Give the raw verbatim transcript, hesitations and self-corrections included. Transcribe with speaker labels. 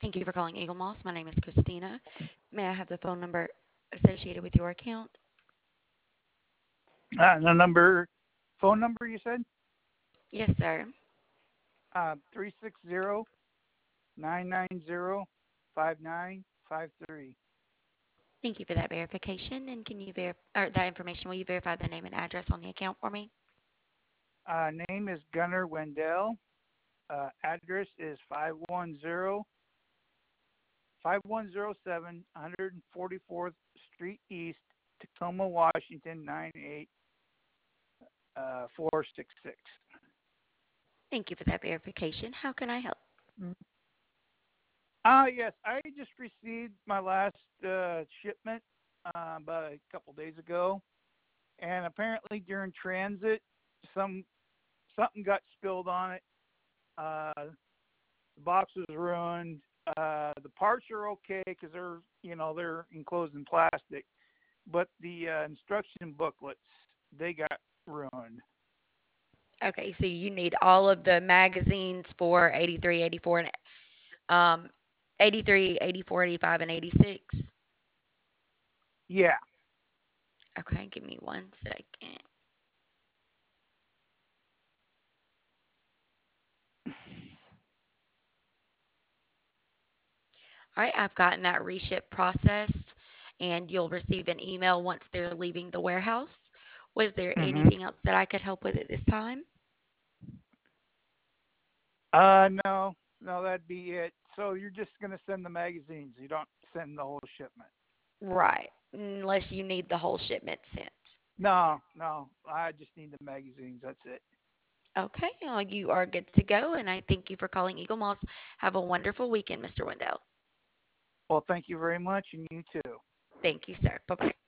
Speaker 1: Thank you for calling Eagle Moss. My name is Christina. May I have the phone number associated with your account?
Speaker 2: Uh, the number, phone number you said?
Speaker 1: Yes, sir.
Speaker 2: Uh, three six zero nine nine zero five nine five three.
Speaker 1: Thank you for that verification. And can you ver- or that information? Will you verify the name and address on the account for me?
Speaker 2: Uh, name is Gunnar Wendell. Uh, address is five one zero five one zero seven one hundred forty-fourth Street East, Tacoma, Washington nine eight uh, four six six.
Speaker 1: Thank you for that verification. How can I help?
Speaker 2: Uh, yes, I just received my last uh, shipment uh, about a couple days ago, and apparently during transit, some something got spilled on it. Uh, the box was ruined. Uh, the parts are okay because they're you know they're enclosed in plastic, but the uh, instruction booklets they got ruined.
Speaker 1: Okay, so you need all of the magazines for eighty-three, eighty-four, and um, eighty-three, eighty-four, eighty-five, and eighty-six.
Speaker 2: Yeah.
Speaker 1: Okay, give me one second. All right, I've gotten that reship processed, and you'll receive an email once they're leaving the warehouse. Was there
Speaker 2: hmm
Speaker 1: anything else that I could help with at this time?
Speaker 2: Uh, no, no, that'd be it. So you're just gonna send the magazines. You don't send the whole shipment.
Speaker 1: Right, unless you need the whole shipment sent.
Speaker 2: No, no, I just need the magazines. That's it.
Speaker 1: Okay, well, you are good to go, and I thank you for calling Eagle Moss. Have a wonderful weekend, mister Wendell.
Speaker 2: Well, thank you very much, and you too.
Speaker 1: Thank you, sir. Bye bye.